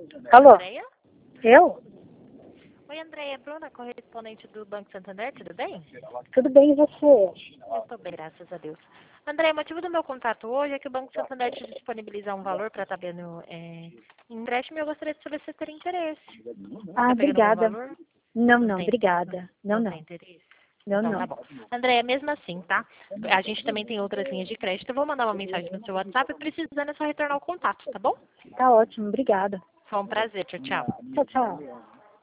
Alô? Andréia? Eu? Oi, Andréia. Bruna, correspondente do Banco Santander, tudo bem? Tudo bem, e você? Eu estou bem, graças a Deus. Andréia, o motivo do meu contato hoje é que o Banco Santander te disponibiliza um valor para estar vendo empréstimo e eu gostaria de saber se você teria interesse. Ah, Tá pegando algum obrigada. valor? Não, Não não, tem, obrigada. Não, não não. tem interesse? Não, Então tá não. bom. Andréia, mesmo assim, tá? A gente também tem outras linhas de crédito. Eu vou mandar uma mensagem no seu WhatsApp e precisando é só retornar o contato, tá bom? Tá ótimo, obrigada. Foi um prazer. Tchau, tchau. Tchau, tchau.